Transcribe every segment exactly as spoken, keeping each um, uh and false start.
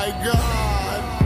my God.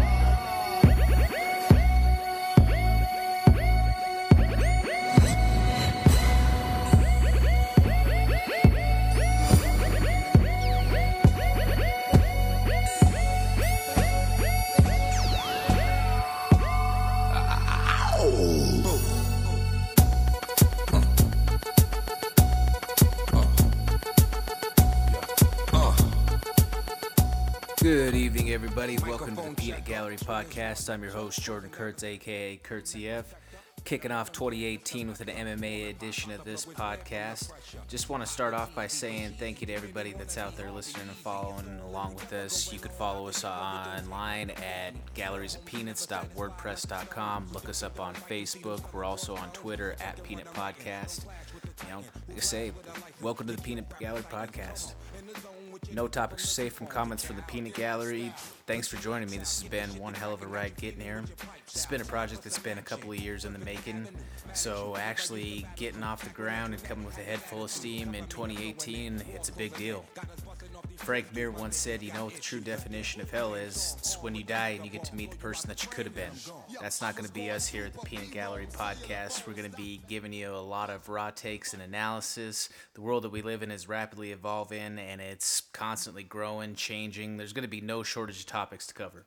Good evening, everybody. Welcome to the Peanut Gallery Podcast. I'm your host, Jordan Kurtz, a k a. Kurtz E F. Kicking off twenty eighteen with an M M A edition of this podcast. Just want to start off by saying thank you to everybody that's out there listening and following along with us. You could follow us online at galleries of peanuts dot wordpress dot com. Look us up on Facebook. We're also on Twitter at Peanut Podcast. You know, like I say, welcome to the Peanut Gallery Podcast. No topics are safe from comments from the Peanut Gallery. Thanks for joining me. This has been one hell of a ride getting here. It's been a project that's been a couple of years in the making. So actually getting off the ground and coming with a head full of steam in twenty eighteen, it's a big deal. Frank Mir once said, you know what the true definition of hell is? It's when you die and you get to meet the person that you could have been. That's not going to be us here at the Peanut Gallery Podcast. We're going to be giving you a lot of raw takes and analysis. The world that we live in is rapidly evolving and it's constantly growing, changing. There's going to be no shortage of topics to cover.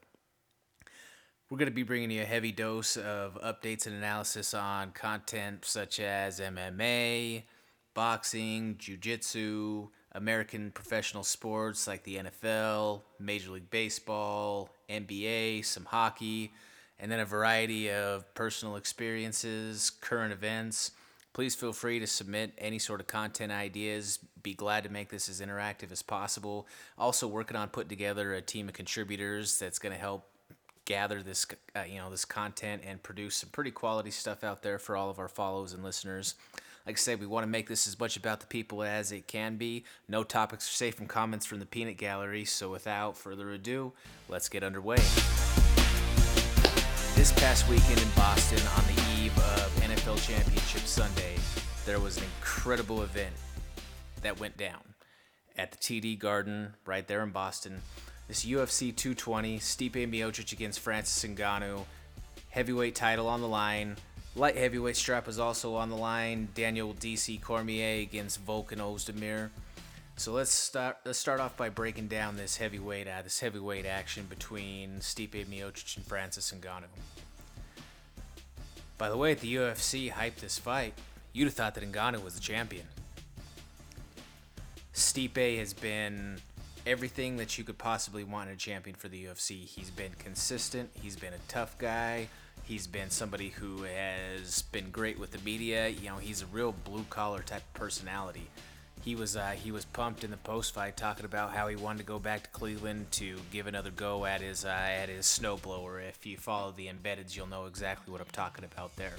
We're going to be bringing you a heavy dose of updates and analysis on content such as M M A, boxing, jiu-jitsu, American professional sports like the N F L, Major League Baseball, N B A, some hockey, and then a variety of personal experiences, current events. Please feel free to submit any sort of content ideas. Be glad to make this as interactive as possible. Also working on putting together a team of contributors that's going to help gather this, uh, you know, this content and produce some pretty quality stuff out there for all of our followers and listeners. Like I said, we want to make this as much about the people as it can be. No topics are safe from comments from the Peanut Gallery, so without further ado, let's get underway. This past weekend in Boston, on the eve of N F L Championship Sunday, there was an incredible event that went down at the T D Garden right there in Boston. This U F C two twenty, Stipe Miocic against Francis Ngannou, heavyweight title on the line. Light heavyweight strap was also on the line. Daniel D C Cormier against Volkan Ozdemir. So let's start. Let's start off by breaking down this heavyweight, uh, this heavyweight action between Stipe Miocic and Francis Ngannou. By the way, the U F C hyped this fight. You'd have thought that Ngannou was the champion. Stipe has been everything that you could possibly want in a champion for the U F C. He's been consistent. He's been a tough guy. He's been somebody who has been great with the media. You know, he's a real blue-collar type of personality. He was uh, he was pumped in the post-fight, talking about how he wanted to go back to Cleveland to give another go at his uh, at his snowblower. If you follow the embeddeds, you'll know exactly what I'm talking about there.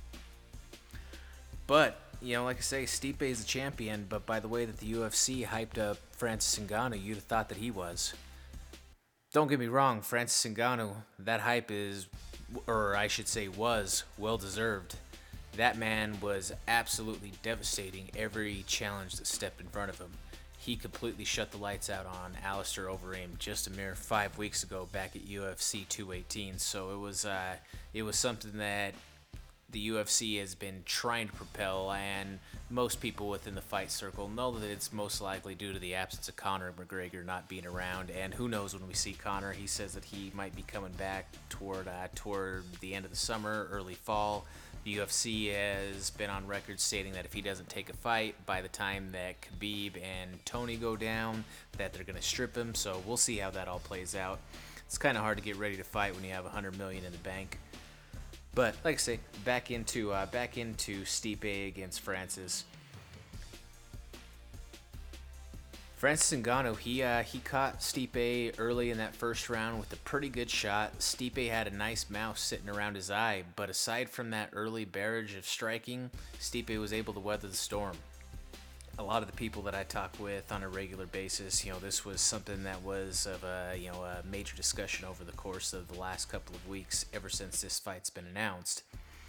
But you know, like I say, Stipe is a champion. But by the way that the U F C hyped up Francis Ngannou, you'd have thought that he was. Don't get me wrong, Francis Ngannou, that hype is, or I should say was, well-deserved. That man was absolutely devastating every challenge that stepped in front of him. He completely shut the lights out on Alistair Overeem just a mere five weeks ago back at U F C two eighteen. So it was uh, it was something that the U F C has been trying to propel, and most people within the fight circle know that it's most likely due to the absence of Conor McGregor not being around. And who knows when we see Conor? He says that he might be coming back toward uh, toward the end of the summer, early fall. The U F C has been on record stating that if he doesn't take a fight by the time that Khabib and Tony go down, that they're going to strip him. So we'll see how that all plays out. It's kind of hard to get ready to fight when you have one hundred million dollars in the bank. But like I say, back into uh, back into Stipe against Francis. Francis Ngannou, he uh, he caught Stipe early in that first round with a pretty good shot. Stipe had a nice mouse sitting around his eye, but aside from that early barrage of striking, Stipe was able to weather the storm. A lot of the people that I talk with on a regular basis, you know, this was something that was of a, you know, a major discussion over the course of the last couple of weeks, ever since this fight's been announced.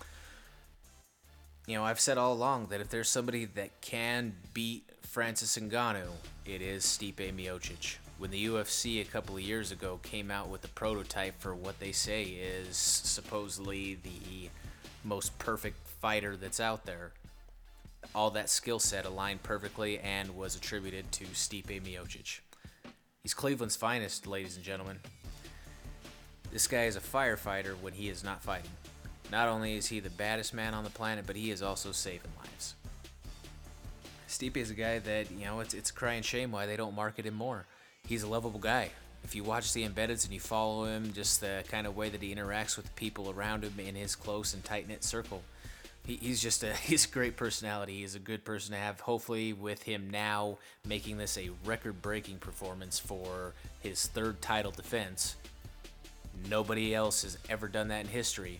You know, I've said all along that if there's somebody that can beat Francis Ngannou, it is Stipe Miocic. when the U F C a couple of years ago came out with the prototype for what they say is supposedly the most perfect fighter that's out there, all that skill set aligned perfectly and was attributed to Stipe Miocic. He's Cleveland's finest, ladies and gentlemen. This guy is a firefighter when he is not fighting. Not only is he the baddest man on the planet, but he is also saving lives. Stipe is a guy that, you know, it's it's a crying shame why they don't market him more. He's a lovable guy. If you watch the Embeddeds and you follow him, just the kind of way that he interacts with the people around him in his close and tight-knit circle, he, he's just a he's a great personality. He's a good person to have. Hopefully, with him now making this a record-breaking performance for his third title defense, nobody else has ever done that in history.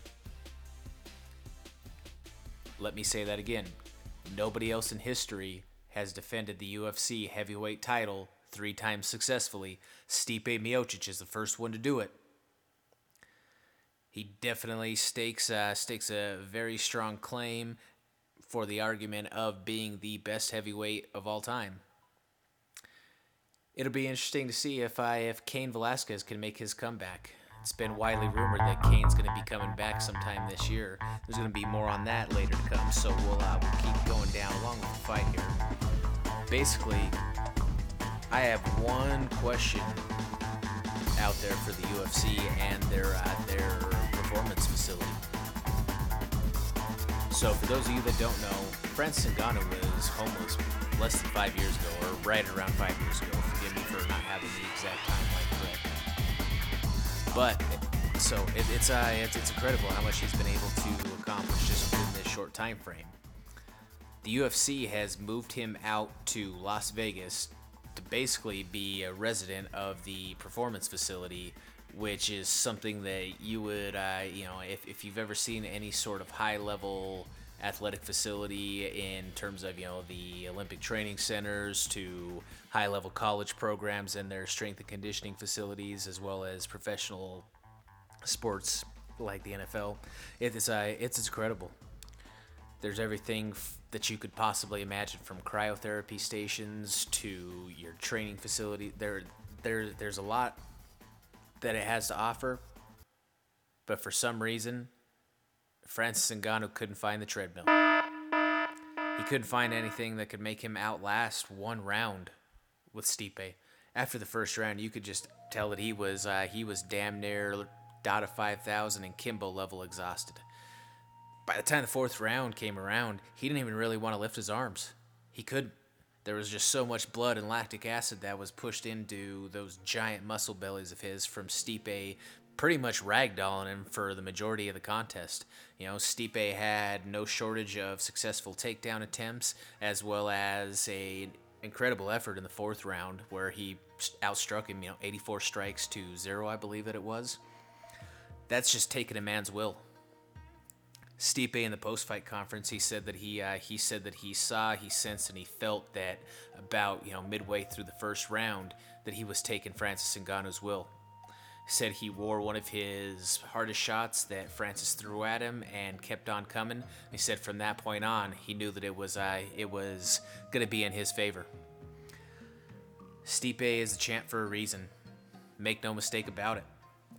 Let me say that again. Nobody else in history has defended the U F C heavyweight title three times successfully. Stipe Miocic is the first one to do it. He definitely stakes uh, stakes a very strong claim for the argument of being the best heavyweight of all time. It'll be interesting to see if I if Cain Velasquez can make his comeback. It's been widely rumored that Cain's going to be coming back sometime this year. There's going to be more on that later to come, so we'll uh, we'll keep going down along with the fight here. Basically, I have one question out there for the U F C and their uh, their performance facility. So, for those of you that don't know, Francis Ngannou was homeless less than five years ago, or right around five years ago. Forgive me for not having the exact timeline correct. But so it, it's uh it's, it's incredible how much he's been able to accomplish just within this short time frame. The U F C has moved him out to Las Vegas to basically be a resident of the performance facility, which is something that you would uh, you know if if you've ever seen any sort of high level athletic facility in terms of, you know, the Olympic training centers to high-level college programs and their strength and conditioning facilities, as well as professional sports like the N F L. It's uh, it's, it's incredible. There's everything f- that you could possibly imagine, from cryotherapy stations to your training facility. There, there, there's a lot that it has to offer, but for some reason, Francis Ngannou couldn't find the treadmill. He couldn't find anything that could make him outlast one round with Stipe. After the first round, you could just tell that he was uh, he was damn near Dada five thousand and Kimbo level exhausted. By the time the fourth round came around, he didn't even really want to lift his arms. He couldn't. There was just so much blood and lactic acid that was pushed into those giant muscle bellies of his from Stipe pretty much ragdolling him for the majority of the contest. You know, Stipe had no shortage of successful takedown attempts, as well as a incredible effort in the fourth round where he outstruck him, you know, eighty-four strikes to zero, I believe that it was. That's just taking a man's will. Stipe in the post-fight conference, he said that he uh, he said that he saw, he sensed, and he felt that about, you know, midway through the first round that he was taking Francis Ngannou's will. Said he wore one of his hardest shots that Francis threw at him and kept on coming. He said from that point on, he knew that it was uh, it was going to be in his favor. Stipe is a champ for a reason. Make no mistake about it.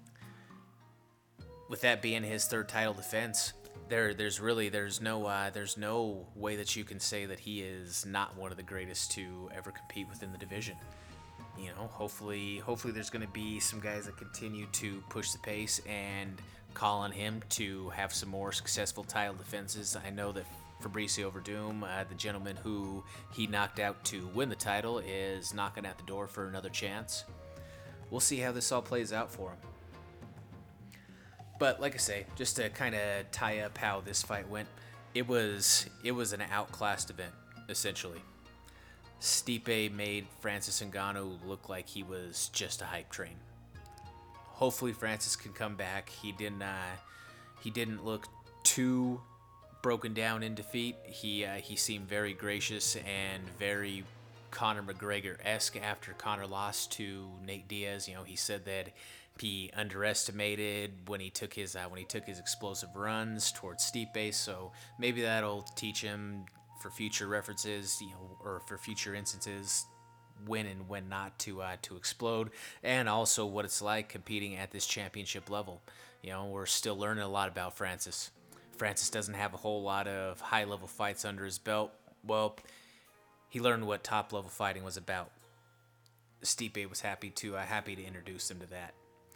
With that being his third title defense, there there's really there's no uh, there's no way that you can say that he is not one of the greatest to ever compete within the division. You know, hopefully, hopefully there's going to be some guys that continue to push the pace and call on him to have some more successful title defenses. I know that Fabricio Verdum, uh, the gentleman who he knocked out to win the title, is knocking at the door for another chance. We'll see how this all plays out for him. But like I say, just to kind of tie up how this fight went, it was it was an outclassed event, essentially. Stipe made Francis Ngannou look like he was just a hype train. Hopefully Francis can come back. He didn't uh, he didn't look too broken down in defeat. He uh, he seemed very gracious and very Conor McGregor-esque after Conor lost to Nate Diaz. You know, he said that he underestimated when he took his uh, when he took his explosive runs towards Stipe. So maybe that'll teach him for future references, you know, or for future instances, when and when not to uh, to explode, and also what it's like competing at this championship level. You know, we're still learning a lot about Francis. Francis doesn't have a whole lot of high-level fights under his belt. Well, he learned what top-level fighting was about. Stipe was happy to uh, happy to introduce him to that.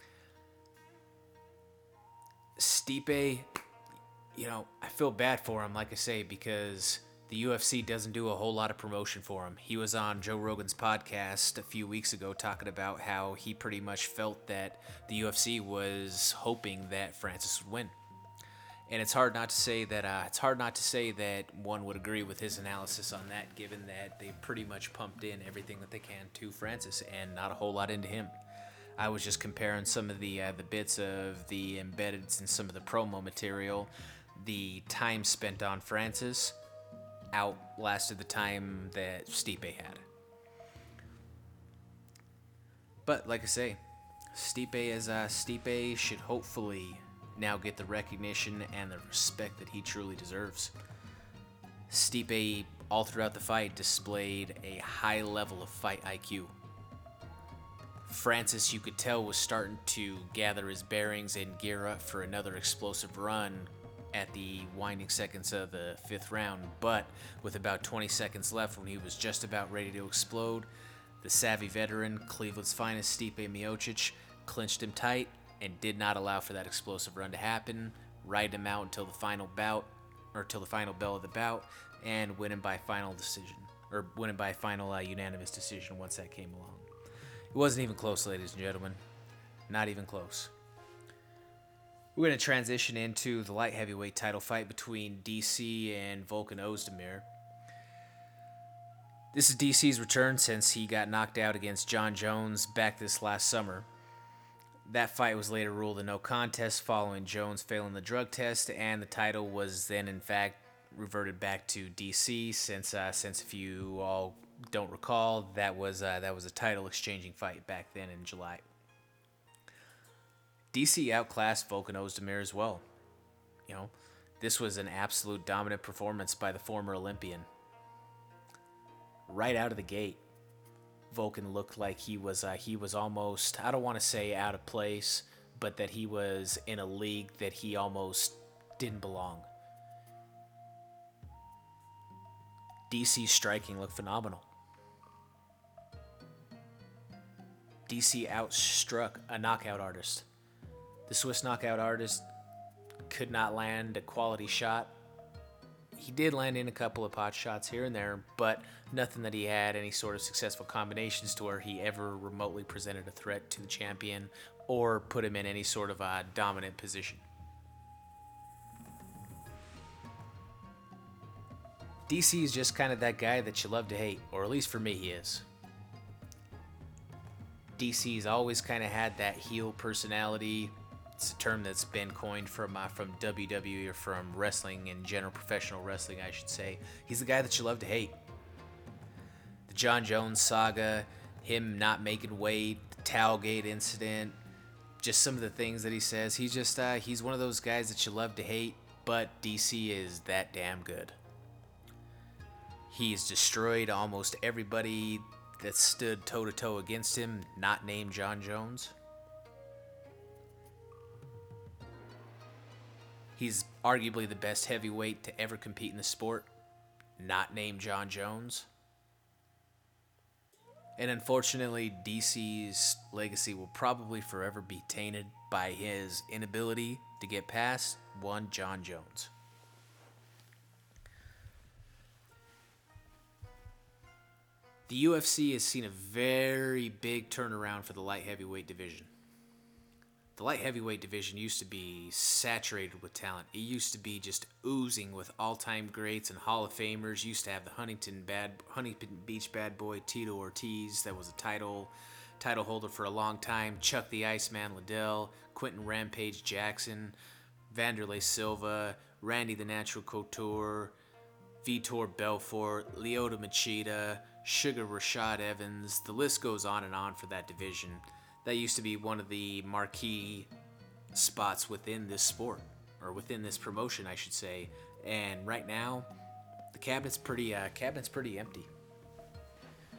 Stipe, you know, I feel bad for him, like I say, because the U F C doesn't do a whole lot of promotion for him. He was on Joe Rogan's podcast a few weeks ago talking about how he pretty much felt that the U F C was hoping that Francis would win. And it's hard not to say that uh, it's hard not to say that one would agree with his analysis on that, given that they pretty much pumped in everything that they can to Francis and not a whole lot into him. I was just comparing some of the uh, the bits of the embedded in some of the promo material. The time spent on Francis outlasted the time that Stipe had. But like I say, Stipe is uh, Stipe should hopefully now get the recognition and the respect that he truly deserves. Stipe, all throughout the fight, displayed a high level of fight I Q. Francis, you could tell, was starting to gather his bearings and gear up for another explosive run at the winding seconds of the fifth round, but with about twenty seconds left when he was just about ready to explode, the savvy veteran, Cleveland's finest Stipe Miocic, clinched him tight and did not allow for that explosive run to happen, ride him out until the final bout, or till the final bell of the bout, and win him by final decision, or win him by final uh, unanimous decision once that came along. It wasn't even close, ladies and gentlemen. Not even close. We're going to transition into the light heavyweight title fight between D C and Volkan Ozdemir. This is D C's return since he got knocked out against Jon Jones back this last summer. That fight was later ruled a no contest following Jones failing the drug test, and the title was then, in fact, reverted back to D C since, uh, since if you all don't recall, that was uh, that was a title exchanging fight back then in July. D C outclassed Volkan Ozdemir as well. You know, this was an absolute dominant performance by the former Olympian. Right out of the gate, Volkan looked like he was uh, he was almost, I don't want to say out of place, but that he was in a league that he almost didn't belong. D C's striking looked phenomenal. D C outstruck a knockout artist. The Swiss knockout artist could not land a quality shot. He did land in a couple of pot shots here and there, but nothing that he had any sort of successful combinations to where he ever remotely presented a threat to the champion or put him in any sort of a dominant position. D C is just kind of that guy that you love to hate, or at least for me he is. D C's always kind of had that heel personality. It's a term that's been coined from uh, from W W E or from wrestling in general, professional wrestling, I should say. He's the guy that you love to hate. The Jon Jones saga, him not making weight, the Towelgate incident, just some of the things that he says. He's just uh, he's one of those guys that you love to hate, but D C is that damn good. He's destroyed almost everybody that stood toe-to-toe against him, not named Jon Jones. He's arguably the best heavyweight to ever compete in the sport, not named Jon Jones. And unfortunately, D C's legacy will probably forever be tainted by his inability to get past one Jon Jones. The U F C has seen a very big turnaround for the light heavyweight division. The light heavyweight division used to be saturated with talent. It used to be just oozing with all-time greats and Hall of Famers. Used to have the Huntington bad Huntington Beach bad boy Tito Ortiz, that was a title title holder for a long time. Chuck the Iceman Liddell, Quentin Rampage Jackson, Vanderlei Silva, Randy the Natural Couture, Vitor Belfort, Lyoto Machida, Sugar Rashad Evans. The list goes on and on for that division. That used to be one of the marquee spots within this sport, or within this promotion, I should say. And right now, the cabinet's pretty uh, cabinet's pretty empty.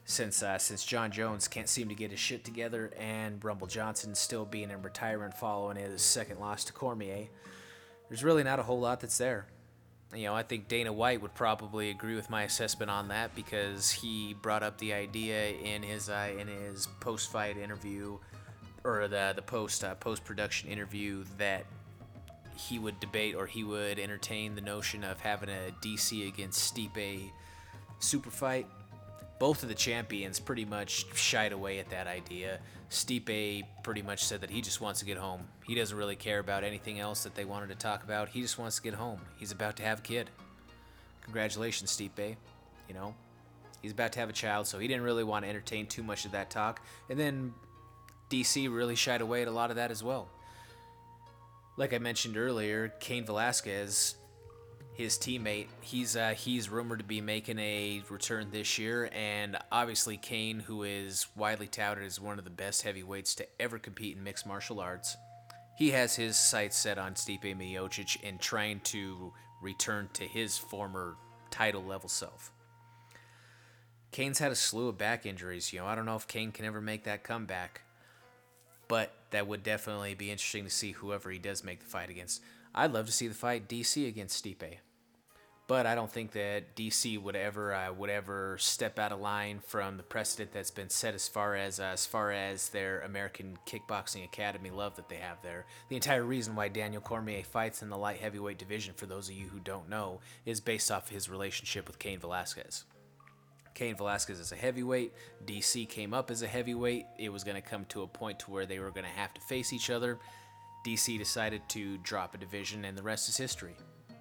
since uh, since John Jones can't seem to get his shit together, and Rumble Johnson still being in retirement following his second loss to Cormier. There's really not a whole lot that's there. You know, I think Dana White would probably agree with my assessment on that, because he brought up the idea in his uh, in his post-fight interview, or the the post uh, post-production interview, that he would debate, or he would entertain the notion of having a D C against Stipe super fight. Both of the champions pretty much shied away at that idea. Stipe pretty much said that he just wants to get home. He doesn't really care about anything else that they wanted to talk about. He just wants to get home. He's about to have a kid. Congratulations, Stipe. You know, he's about to have a child, so he didn't really want to entertain too much of that talk. And then D C really shied away at a lot of that as well. Like I mentioned earlier, Cain Velasquez, his teammate, he's uh, he's rumored to be making a return this year, and obviously Cain, who is widely touted as one of the best heavyweights to ever compete in mixed martial arts, he has his sights set on Stipe Miocic and trying to return to his former title level self. Cain's had a slew of back injuries. You know, I don't know if Cain can ever make that comeback, but that would definitely be interesting to see whoever he does make the fight against. I'd love to see the fight D C against Stipe, but I don't think that D C would ever uh, would ever step out of line from the precedent that's been set as far as uh, as far as their American Kickboxing Academy love that they have there. The entire reason why Daniel Cormier fights in the light heavyweight division, for those of you who don't know, is based off of his relationship with Cain Velasquez. Cain Velasquez is a heavyweight. D C came up as a heavyweight. It was going to come to a point to where they were going to have to face each other. D C decided to drop a division, and the rest is history.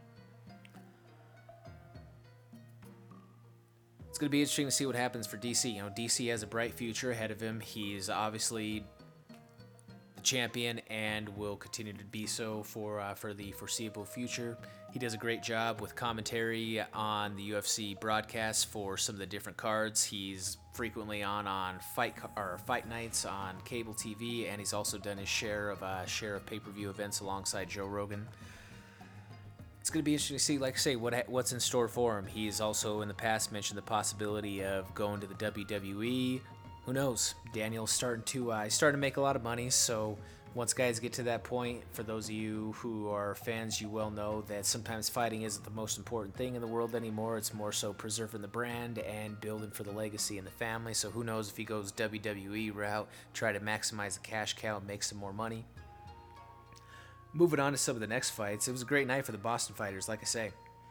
It's going to be interesting to see what happens for D C. You know, D C has a bright future ahead of him. He's obviously the champion and will continue to be so for uh, for the foreseeable future. He does a great job with commentary on the U F C broadcasts for some of the different cards. He's frequently on on fight or fight nights on cable T V, and he's also done his share of uh, share of pay-per-view events alongside Joe Rogan. It's going to be interesting to see, like I say, what what's in store for him. He's also in the past mentioned the possibility of going to the W W E. Who knows? Daniel's starting to uh, he's starting to make a lot of money, so once guys get to that point, for those of you who are fans, you well know that sometimes fighting isn't the most important thing in the world anymore. It's more so preserving the brand and building for the legacy and the family. So who knows if he goes W W E route, try to maximize the cash cow and make some more money. Moving on to some of the next fights, it was a great night for the Boston fighters, like I say.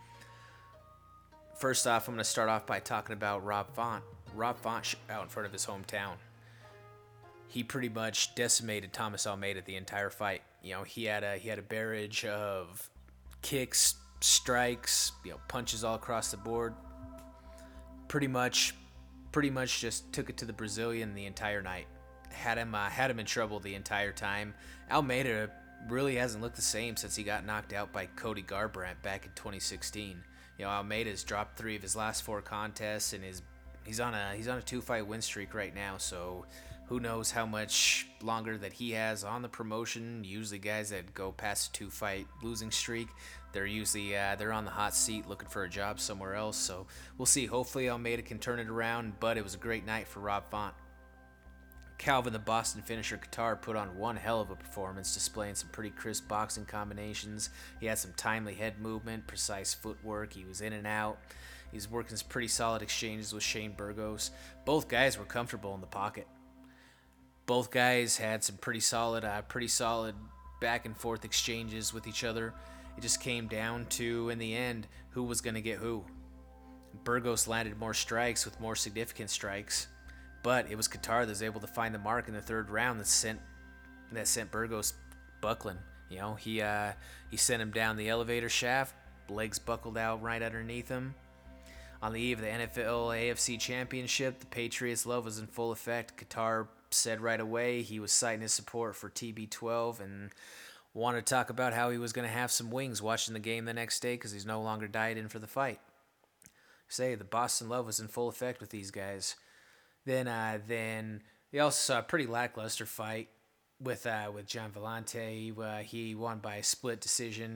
First off, I'm going to start off by talking about Rob Font. Rob Font out in front of his hometown. He pretty much decimated Thomas Almeida the entire fight. You know, he had a he had a barrage of kicks, strikes, you know, punches all across the board. Pretty much, pretty much just took it to the Brazilian the entire night. Had him uh, had him in trouble the entire time. Almeida really hasn't looked the same since he got knocked out by Cody Garbrandt back in twenty sixteen. You know, Almeida's dropped three of his last four contests, and is he's on a he's on a two-fight win streak right now. So who knows how much longer that he has on the promotion. Usually guys that go past a two-fight losing streak, they're usually uh, they're on the hot seat looking for a job somewhere else. So we'll see. Hopefully Almeida can turn it around, but it was a great night for Rob Font. Calvin, the Boston finisher Kattar, put on one hell of a performance, displaying some pretty crisp boxing combinations. He had some timely head movement, precise footwork. He was in and out. He was working some pretty solid exchanges with Shane Burgos. Both guys were comfortable in the pocket. Both guys had some pretty solid, uh, pretty solid back and forth exchanges with each other. It just came down to, in the end, who was going to get who. Burgos landed more strikes with more significant strikes. But it was Kattar that was able to find the mark in the third round that sent that sent Burgos buckling. You know, he uh, he sent him down the elevator shaft, legs buckled out right underneath him. On the eve of the N F L A F C Championship, the Patriots' love was in full effect. Kattar said right away he was citing his support for T B twelve and wanted to talk about how he was going to have some wings watching the game the next day because he's no longer dieting for the fight. Say the Boston love was in full effect with these guys. Then, uh, then they also saw a pretty lackluster fight with uh, with Gian Villante. Uh, he won by a split decision.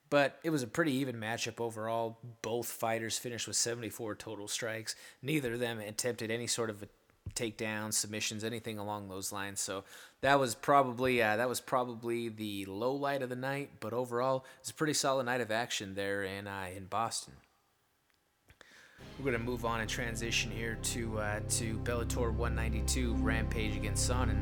But it was a pretty even matchup overall. Both fighters finished with seventy-four total strikes. Neither of them attempted any sort of a takedown, submissions, anything along those lines. So that was probably uh, that was probably the low light of the night. But overall, it's a pretty solid night of action there in uh, in Boston. We're going to move on and transition here to uh, to Bellator one ninety-two, Rampage against Sonnen.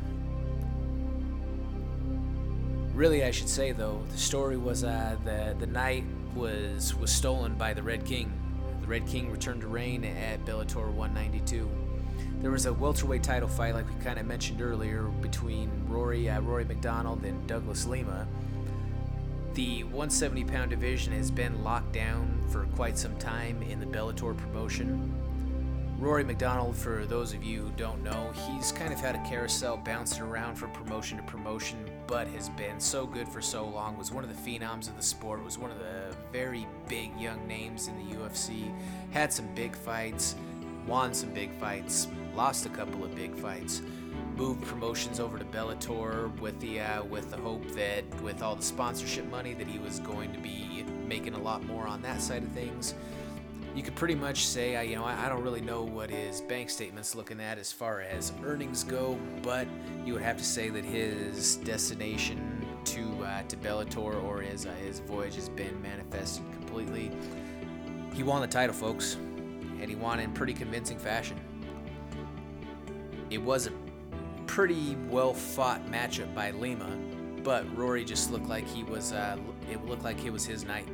Really, I should say, though, the story was uh, the the night was was stolen by the Red King. The Red King returned to reign at Bellator one ninety-two. There was a welterweight title fight, like we kind of mentioned earlier, between Rory uh, Rory MacDonald and Douglas Lima. The one seventy pound division has been locked down for quite some time in the Bellator promotion. Rory MacDonald, for those of you who don't know, he's kind of had a carousel bouncing around from promotion to promotion, but has been so good for so long, was one of the phenoms of the sport, was one of the very big young names in the U F C, had some big fights, won some big fights, lost a couple of big fights, moved promotions over to Bellator with the uh, with the hope that with all the sponsorship money that he was going to be making a lot more on that side of things. You could pretty much say, I, you know, I, I don't really know what his bank statement's looking at as far as earnings go, but you would have to say that his destination to uh, to Bellator or his uh, his voyage has been manifested completely. He won the title, folks, and he won in pretty convincing fashion. It was a pretty well fought matchup by Lima, but Rory just looked like he was. Uh, it looked like it was his night.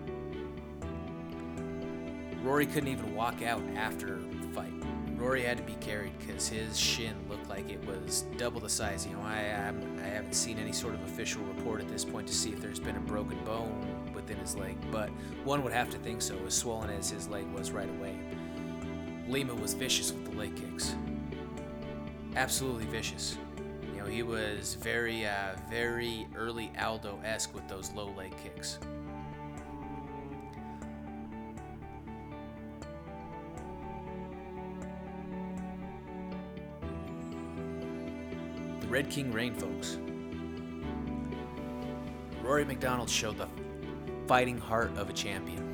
Rory couldn't even walk out after the fight. Rory had to be carried because his shin looked like it was double the size. You know, I um, I haven't seen any sort of official report at this point to see if there's been a broken bone within his leg, but one would have to think so, as swollen as his leg was right away. Lima was vicious with the leg kicks. Absolutely vicious. You know, he was very, uh, very early Aldo-esque with those low leg kicks. Red King reigned, folks. Rory MacDonald showed the fighting heart of a champion.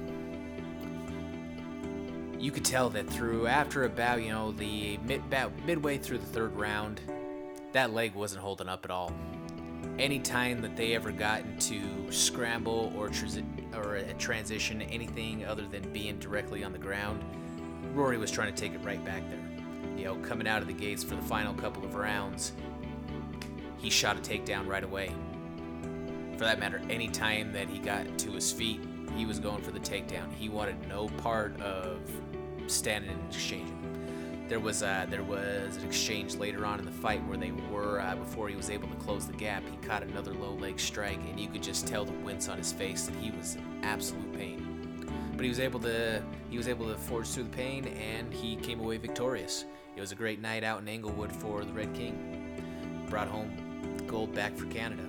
You could tell that through, after about, you know, the mid, about midway through the third round, that leg wasn't holding up at all. Any time that they ever got into scramble or, transi- or a transition, anything other than being directly on the ground, Rory was trying to take it right back there. You know, coming out of the gates for the final couple of rounds, he shot a takedown right away. For that matter, any time that he got to his feet, he was going for the takedown. He wanted no part of standing and exchanging. There was uh, there was an exchange later on in the fight where they were, uh, before he was able to close the gap, he caught another low leg strike, and you could just tell the wince on his face that he was in absolute pain. But he was able to he was able to forge through the pain, and he came away victorious. It was a great night out in Englewood for the Red King. Brought home gold back for Canada.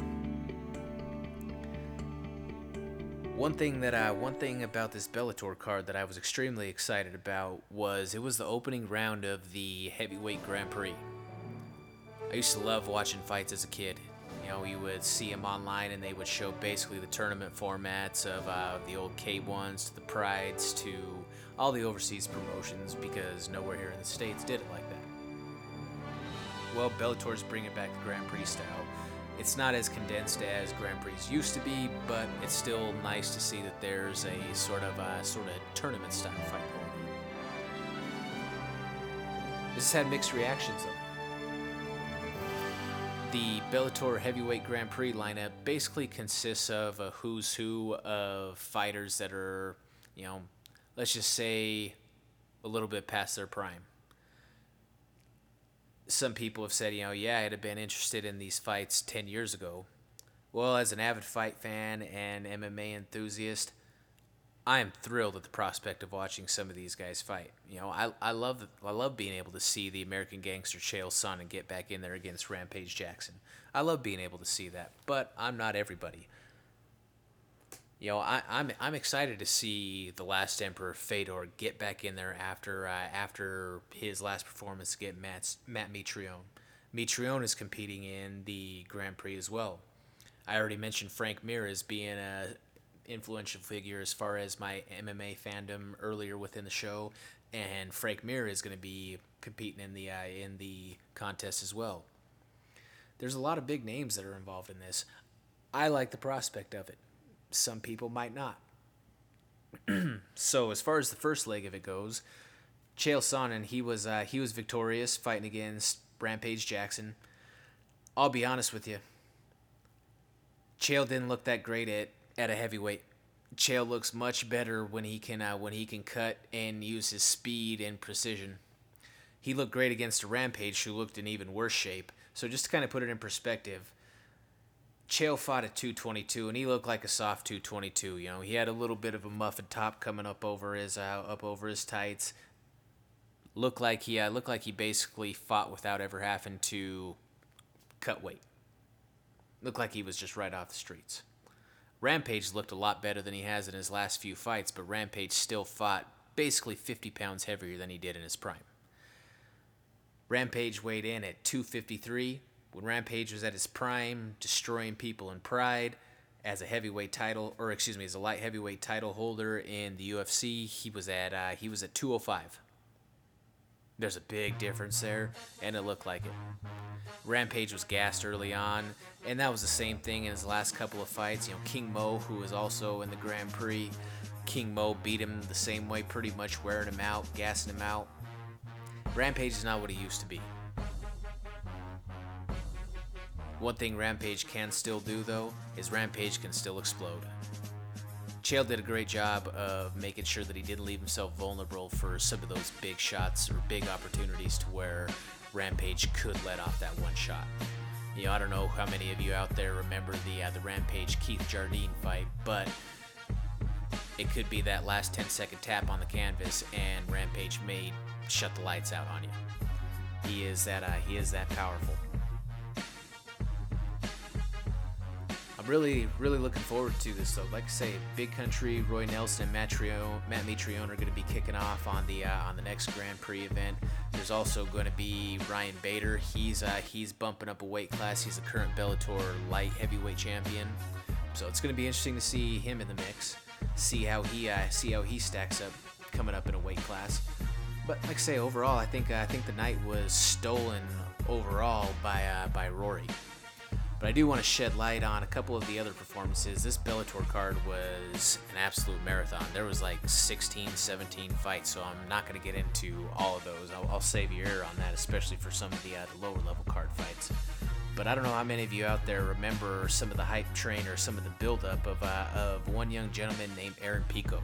One thing that I, one thing about this Bellator card that I was extremely excited about was it was the opening round of the heavyweight Grand Prix. I used to love watching fights as a kid. You know, you would see them online and they would show basically the tournament formats of uh, the old K ones to the Prides to all the overseas promotions, because nowhere here in the States did it like that. Well, Bellator's bringing back the Grand Prix style. It's not as condensed as Grand Prix used to be, but it's still nice to see that there's a sort of a sort of tournament style fight going on. This has had mixed reactions though. The Bellator Heavyweight Grand Prix lineup basically consists of a who's who of fighters that are, you know, let's just say a little bit past their prime. Some people have said, you know, yeah, I'd have been interested in these fights ten years ago. Well, as an avid fight fan and M M A enthusiast, I am thrilled at the prospect of watching some of these guys fight. You know, I I love I love being able to see the American Gangster Chael Sonnen get back in there against Rampage Jackson. I love being able to see that, but I'm not everybody. You know, I, I'm I'm excited to see the Last Emperor Fedor get back in there after uh, after his last performance against Matt Matt Mitrione. Mitrione is competing in the Grand Prix as well. I already mentioned Frank Mir as being a influential figure as far as my M M A fandom earlier within the show, and Frank Mir is going to be competing in the uh, in the contest as well. There's a lot of big names that are involved in this. I like the prospect of it. Some people might not. So as far as the first leg of it goes, Chael Sonnen, he was uh, he was victorious fighting against Rampage Jackson. I'll be honest with you. Chael didn't look that great at, at a heavyweight. Chael looks much better when he can uh, when he can cut and use his speed and precision. He looked great against a Rampage who looked in even worse shape. So just to kind of put it in perspective, Chael fought at two twenty-two, and he looked like a soft two twenty-two. You know, he had a little bit of a muffin top coming up over his uh, up over his tights. Looked like he uh, looked like he basically fought without ever having to cut weight. Looked like he was just right off the streets. Rampage looked a lot better than he has in his last few fights, but Rampage still fought basically fifty pounds heavier than he did in his prime. Rampage weighed in at two fifty-three. When Rampage was at his prime, destroying people in Pride, as a heavyweight title, or excuse me, as a light heavyweight title holder in the U F C, he was at uh, he was at two oh five. There's a big difference there, and it looked like it. Rampage was gassed early on, and that was the same thing in his last couple of fights. You know, King Mo, who was also in the Grand Prix, King Mo beat him the same way, pretty much wearing him out, gassing him out. Rampage is not what he used to be. One thing Rampage can still do, though, is Rampage can still explode. Chael did a great job of making sure that he didn't leave himself vulnerable for some of those big shots or big opportunities to where Rampage could let off that one shot. You know, I don't know how many of you out there remember the uh, the Rampage Keith Jardine fight, but it could be that last ten second tap on the canvas and Rampage made shut the lights out on you. He is that uh, he is that powerful. I'm really, really looking forward to this, though. Like I say, Big Country, Roy Nelson, and Matt, Trio, Matt Mitrione are going to be kicking off on the uh, on the next Grand Prix event. There's also going to be Ryan Bader. He's uh, he's bumping up a weight class. He's the current Bellator light heavyweight champion. So it's going to be interesting to see him in the mix, see how he uh, see how he stacks up coming up in a weight class. But like I say, overall, I think uh, I think the night was stolen overall by uh, by Rory. But I do want to shed light on a couple of the other performances. This Bellator card was an absolute marathon. There was like sixteen, seventeen fights, so I'm not going to get into all of those. I'll, I'll save your ear on that, especially for some of the, uh, the lower level card fights. But I don't know how many of you out there remember some of the hype train or some of the buildup of, uh, of one young gentleman named Aaron Pico.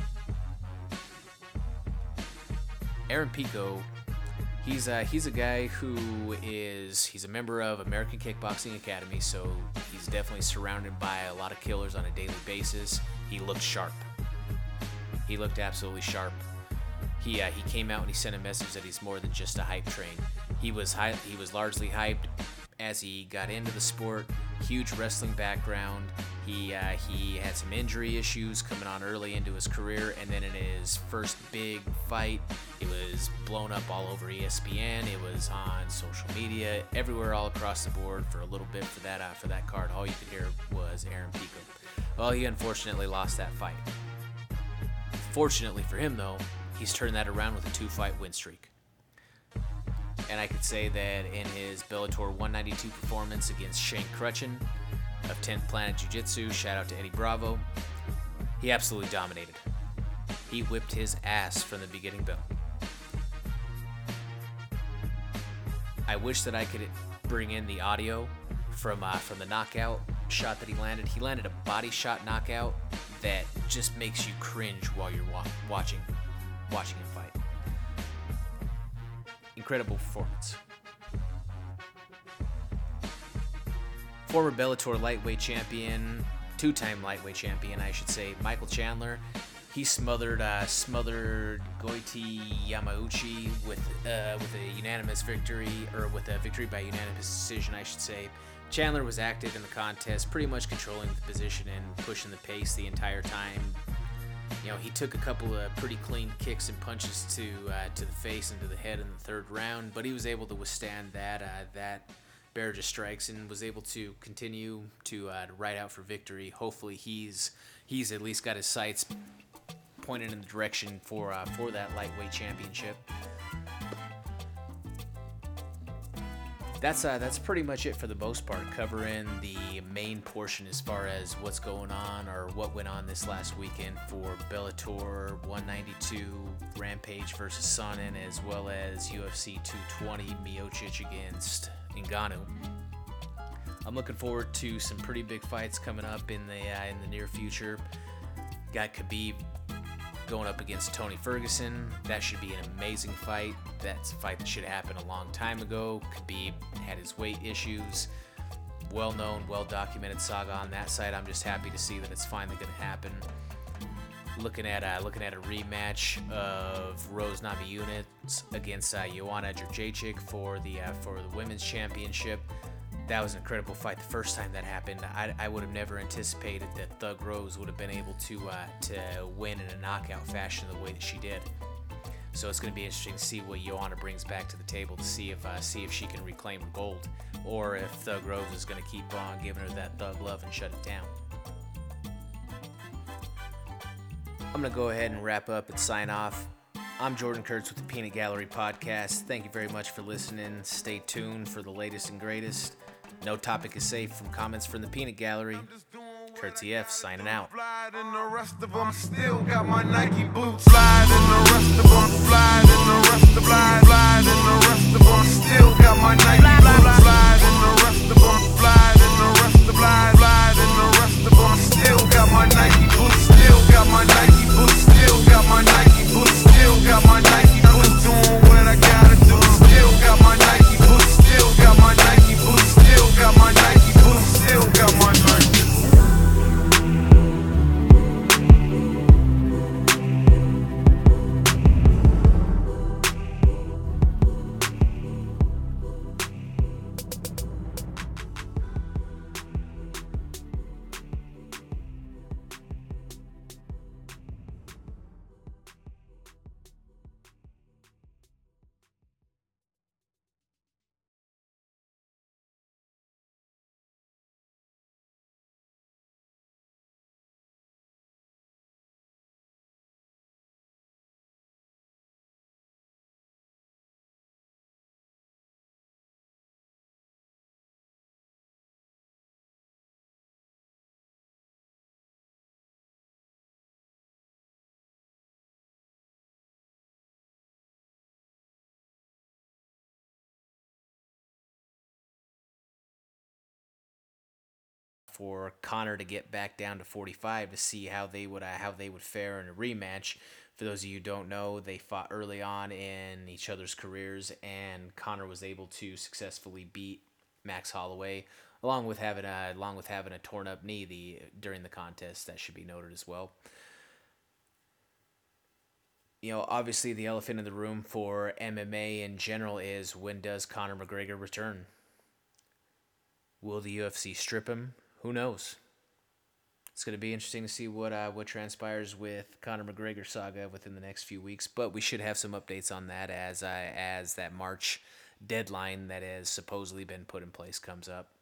Aaron Pico... He's uh, he's a guy who is he's a member of American Kickboxing Academy, so he's definitely surrounded by a lot of killers on a daily basis. He looked sharp. He looked absolutely sharp. He uh, he came out and he sent a message that he's more than just a hype train. He was high, he was largely hyped as he got into the sport. Huge wrestling background. He uh, he had some injury issues coming on early into his career, and then in his first big fight, it was blown up all over E S P N. It was on social media, everywhere, all across the board for a little bit for that uh, for that card. All you could hear was Aaron Pico. Well, he unfortunately lost that fight. Fortunately for him, though, he's turned that around with a two-fight win streak. And I could say that in his Bellator one ninety-two performance against Shane Crutchin of tenth Planet Jiu-Jitsu, shout out to Eddie Bravo, he absolutely dominated. He whipped his ass from the beginning bell. I wish that I could bring in the audio from uh, from the knockout shot that he landed. He landed a body shot knockout that just makes you cringe while you're wa- watching watching him fight. Incredible performance. Former Bellator lightweight champion, two-time lightweight champion, I should say, Michael Chandler. He smothered uh, smothered Goiti Yamauchi with uh, with a unanimous victory, or with a victory by unanimous decision, I should say. Chandler was active in the contest, pretty much controlling the position and pushing the pace the entire time. You know, he took a couple of pretty clean kicks and punches to uh, to the face and to the head in the third round, but he was able to withstand that uh, that barrage of strikes and was able to continue to uh, to ride out for victory. Hopefully, he's he's at least got his sights pointed in the direction for uh, for that lightweight championship. That's uh, that's pretty much it for the most part, covering the main portion as far as what's going on or what went on this last weekend for Bellator one ninety-two, Rampage versus Sonnen, as well as U F C two twenty, Miocic against Ngannou. I'm looking forward to some pretty big fights coming up in the uh, in the near future. Got Khabib going up against Tony Ferguson. That should be an amazing fight. That's a fight that should happen a long time ago. Khabib had his weight issues. Well-known, well-documented saga on that side. I'm just happy to see that it's finally going to happen. Looking at uh, looking at a rematch of Rose Namajunas against uh, Joanna Jędrzejczyk for the uh, for the women's championship. That was an incredible fight the first time that happened. I, I would have never anticipated that Thug Rose would have been able to uh, to win in a knockout fashion the way that she did. So it's going to be interesting to see what Joanna brings back to the table to see if uh, see if she can reclaim her gold, or if Thug Rose is going to keep on giving her that thug love and shut it down. I'm going to go ahead and wrap up and sign off. I'm Jordan Kurtz with the Peanut Gallery Podcast. Thank you very much for listening. Stay tuned for the latest and greatest. No topic is safe from comments from the Peanut Gallery. Kurtz E F signing out. Fly and the rest of them still got my Nike boots. Fly and the rest of them fly and the rest of fly, fly and the rest of them still got my Nike boots. Fly and the rest of them fly and the rest of fly, fly and the rest of them still got my Nike boots. Still got my Nike boots. Still got my Nike boots. Still got my Nike boots. Doing what I gotta do. Still got my Nike boots. Still got my Nike boots. Still got my Nike boots. Still got my Nike. For Conor to get back down to forty-five to see how they would uh, how they would fare in a rematch. For those of you who don't know, they fought early on in each other's careers, and Conor was able to successfully beat Max Holloway, along with having a along with having a torn up knee the during the contest. That should be noted as well. You know, obviously the elephant in the room for M M A in general is, when does Conor McGregor return? Will the U F C strip him? Who knows? It's going to be interesting to see what uh, what transpires with Conor McGregor saga within the next few weeks, but we should have some updates on that as uh, as that March deadline that has supposedly been put in place comes up.